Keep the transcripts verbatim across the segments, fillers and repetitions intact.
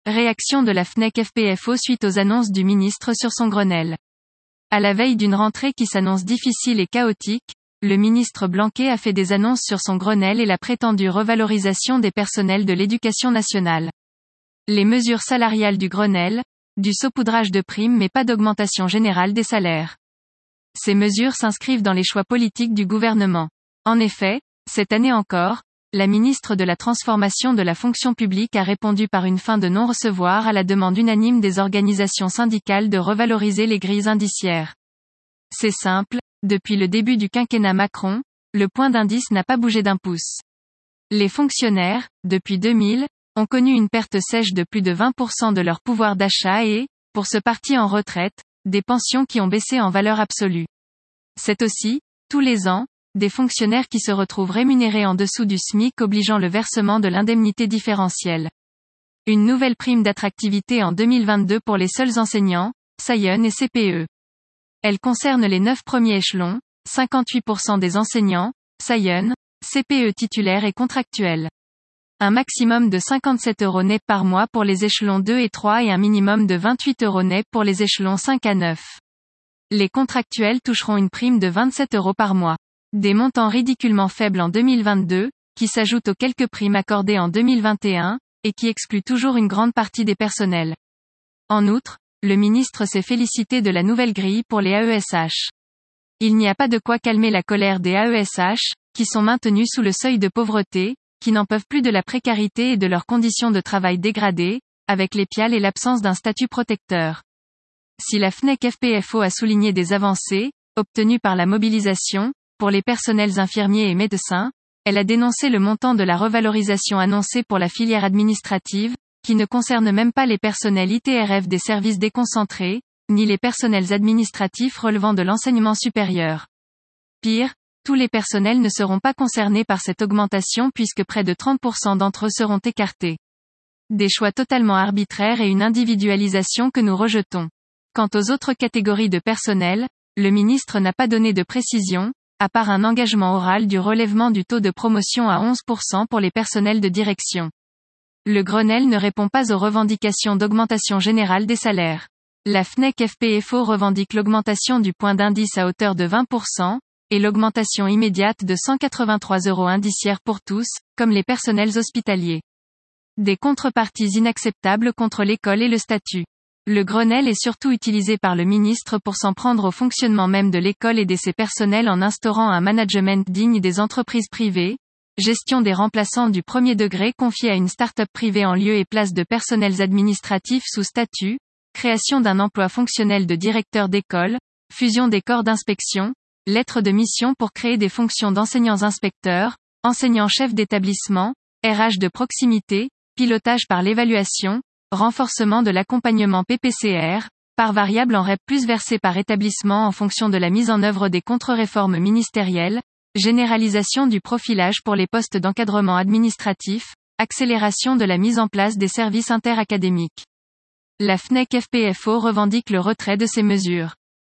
Réaction de la Fnec F P F O suite aux annonces du ministre sur son Grenelle. À la veille d'une rentrée qui s'annonce difficile et chaotique, le ministre Blanquer a fait des annonces sur son Grenelle et la prétendue revalorisation des personnels de l'éducation nationale. Les mesures salariales du Grenelle, du saupoudrage de primes mais pas d'augmentation générale des salaires. Ces mesures s'inscrivent dans les choix politiques du gouvernement. En effet, cette année encore, la ministre de la Transformation de la fonction publique a répondu par une fin de non-recevoir à la demande unanime des organisations syndicales de revaloriser les grilles indiciaires. C'est simple, depuis le début du quinquennat Macron, le point d'indice n'a pas bougé d'un pouce. Les fonctionnaires, depuis deux mille, ont connu une perte sèche de plus de vingt pour cent de leur pouvoir d'achat et, pour ce parti en retraite, des pensions qui ont baissé en valeur absolue. C'est aussi, tous les ans, des fonctionnaires qui se retrouvent rémunérés en dessous du SMIC obligeant le versement de l'indemnité différentielle. Une nouvelle prime d'attractivité en deux mille vingt-deux pour les seuls enseignants, S A I N et C P E. Elle concerne les neuf premiers échelons, cinquante-huit pour cent des enseignants, S A I N, C P E titulaires et contractuels. Un maximum de cinquante-sept euros net par mois pour les échelons deux et trois et un minimum de vingt-huit euros net pour les échelons cinq à neuf. Les contractuels toucheront une prime de vingt-sept euros par mois. Des montants ridiculement faibles en deux mille vingt-deux, qui s'ajoutent aux quelques primes accordées en deux mille vingt et un, et qui excluent toujours une grande partie des personnels. En outre, le ministre s'est félicité de la nouvelle grille pour les A E S H. Il n'y a pas de quoi calmer la colère des A E S H, qui sont maintenus sous le seuil de pauvreté, qui n'en peuvent plus de la précarité et de leurs conditions de travail dégradées, avec les P I A L et l'absence d'un statut protecteur. Si la Fnec F P F O a souligné des avancées, obtenues par la mobilisation, pour les personnels infirmiers et médecins, elle a dénoncé le montant de la revalorisation annoncée pour la filière administrative, qui ne concerne même pas les personnels I T R F des services déconcentrés, ni les personnels administratifs relevant de l'enseignement supérieur. Pire, tous les personnels ne seront pas concernés par cette augmentation puisque près de trente pour cent d'entre eux seront écartés. Des choix totalement arbitraires et une individualisation que nous rejetons. Quant aux autres catégories de personnel, le ministre n'a pas donné de précision, à part un engagement oral du relèvement du taux de promotion à onze pour cent pour les personnels de direction. Le Grenelle ne répond pas aux revendications d'augmentation générale des salaires. La Fnec F P F O revendique l'augmentation du point d'indice à hauteur de vingt pour cent, et l'augmentation immédiate de cent quatre-vingt-trois euros indiciaires pour tous, comme les personnels hospitaliers. Des contreparties inacceptables contre l'école et le statut. Le Grenelle est surtout utilisé par le ministre pour s'en prendre au fonctionnement même de l'école et de ses personnels en instaurant un management digne des entreprises privées, gestion des remplaçants du premier degré confiés à une start-up privée en lieu et place de personnels administratifs sous statut, création d'un emploi fonctionnel de directeur d'école, fusion des corps d'inspection, lettre de mission pour créer des fonctions d'enseignants-inspecteurs, enseignants-chefs d'établissement, R H de proximité, pilotage par l'évaluation, renforcement de l'accompagnement P P C R, part variable en R E P plus versée par établissement en fonction de la mise en œuvre des contre-réformes ministérielles, généralisation du profilage pour les postes d'encadrement administratif, accélération de la mise en place des services interacadémiques. La Fnec F P F O revendique le retrait de ces mesures.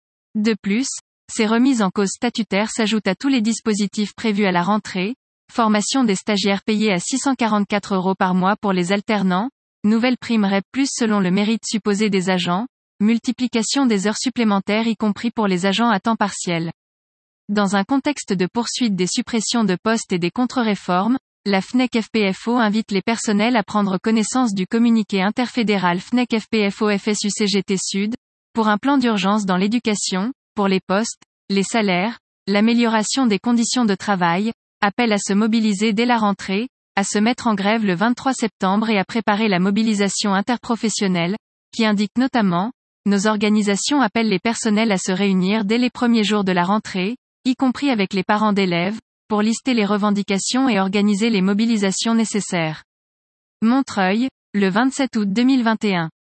De plus, ces remises en cause statutaires s'ajoutent à tous les dispositifs prévus à la rentrée, formation des stagiaires payés à six cent quarante-quatre euros par mois pour les alternants, nouvelle prime R E P plus selon le mérite supposé des agents, multiplication des heures supplémentaires y compris pour les agents à temps partiel. Dans un contexte de poursuite des suppressions de postes et des contre-réformes, la Fnec F P F O invite les personnels à prendre connaissance du communiqué interfédéral Fnec F P F O F S U C G T Sud, pour un plan d'urgence dans l'éducation, pour les postes, les salaires, l'amélioration des conditions de travail, appel à se mobiliser dès la rentrée, à se mettre en grève le vingt-trois septembre et à préparer la mobilisation interprofessionnelle, qui indique notamment, nos organisations appellent les personnels à se réunir dès les premiers jours de la rentrée, y compris avec les parents d'élèves, pour lister les revendications et organiser les mobilisations nécessaires. Montreuil, le vingt-sept août deux mille vingt et un.